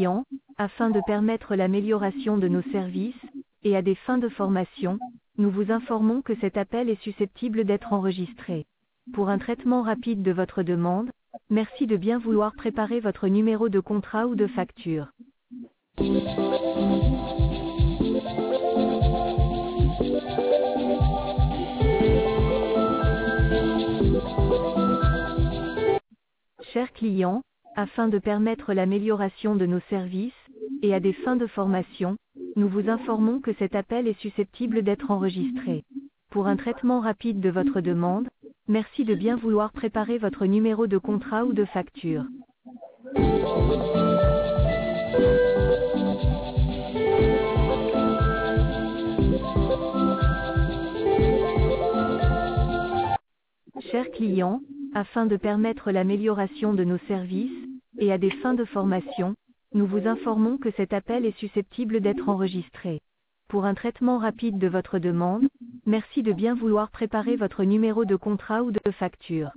client, afin de permettre l'amélioration de nos services, et à des fins de formation, nous vous informons que cet appel est susceptible d'être enregistré. Pour un traitement rapide de votre demande, merci de bien vouloir préparer votre numéro de contrat ou de facture. Chers clients, afin de permettre l'amélioration de nos services, et à des fins de formation, nous vous informons que cet appel est susceptible d'être enregistré. Pour un traitement rapide de votre demande, merci de bien vouloir préparer votre numéro de contrat ou de facture. Chers clients, afin de permettre l'amélioration de nos services, et à des fins de formation, nous vous informons que cet appel est susceptible d'être enregistré. Pour un traitement rapide de votre demande, merci de bien vouloir préparer votre numéro de contrat ou de facture.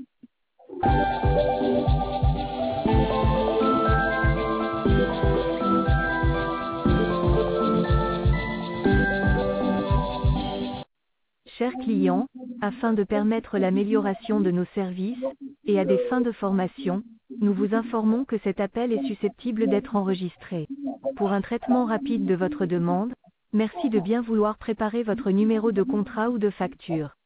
Chers clients, afin de permettre l'amélioration de nos services, et à des fins de formation, nous vous informons que cet appel est susceptible d'être enregistré. Pour un traitement rapide de votre demande, merci de bien vouloir préparer votre numéro de contrat ou de facture.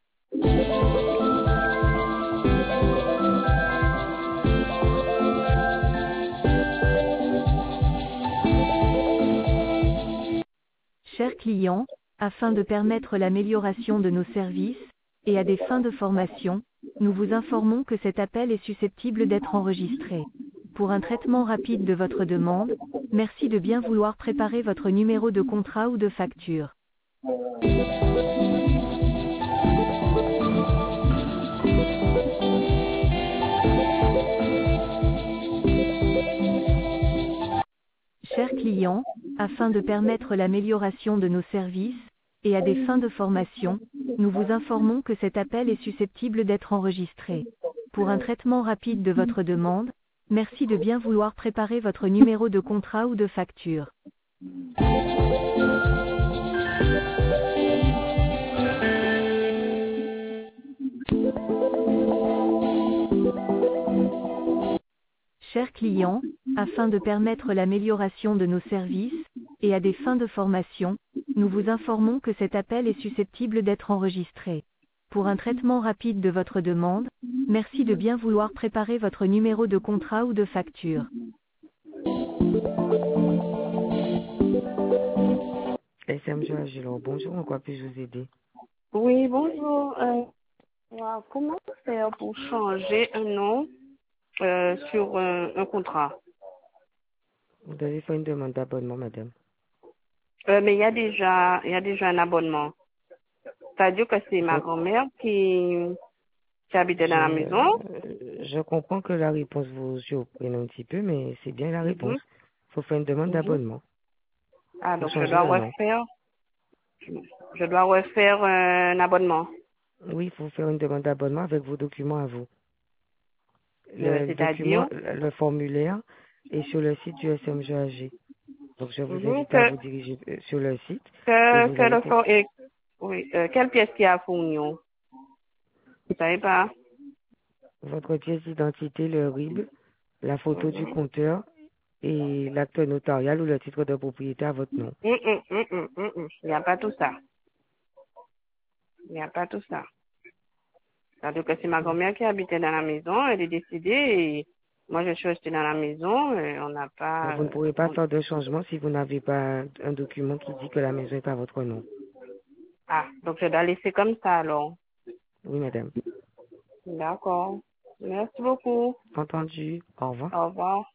Chers clients, afin de permettre l'amélioration de nos services, et à des fins de formation, nous vous informons que cet appel est susceptible d'être enregistré. Pour un traitement rapide de votre demande, merci de bien vouloir préparer votre numéro de contrat ou de facture. Chers clients, afin de permettre l'amélioration de nos services, et à des fins de formation, nous vous informons que cet appel est susceptible d'être enregistré. Pour un traitement rapide de votre demande, merci de bien vouloir préparer votre numéro de contrat ou de facture. Chers clients, afin de permettre l'amélioration de nos services, et à des fins de formation, nous vous informons que cet appel est susceptible d'être enregistré. Pour un traitement rapide de votre demande, merci de bien vouloir préparer votre numéro de contrat ou de facture. SMG Agilon, bonjour, en quoi puis-je vous aider? Oui, bonjour. Comment faire pour changer un nom sur un contrat? Vous devez faire une demande d'abonnement, madame. Mais il y a déjà un abonnement. C'est-à-dire que c'est ma grand-mère qui habitait dans la maison. Je comprends que la réponse vous surprenne un petit peu, mais c'est bien la réponse. Il faut faire une demande d'abonnement. Ah, Pour donc changer le nom. je dois refaire un abonnement. Oui, il faut faire une demande d'abonnement avec vos documents à vous. C'est-à-dire Le formulaire est sur le site du SMGAG. Donc, je vous invite à vous diriger sur le site. Quelle pièce qu'il y a à fournir? Vous savez pas? Votre pièce d'identité, le RIB, la photo du compteur et l'acte notarial ou le titre de propriété à votre nom. Il n'y a pas tout ça. Il n'y a pas tout ça. C'est-à-dire que c'est ma grand-mère qui habitait dans la maison, elle est décédée et moi je suis restée dans la maison et on n'a pas... Vous ne pourrez pas faire de changement si vous n'avez pas un document qui dit que la maison est à votre nom. Ah, donc je dois laisser comme ça alors. Oui, madame. D'accord. Merci beaucoup. Entendu. Au revoir. Au revoir.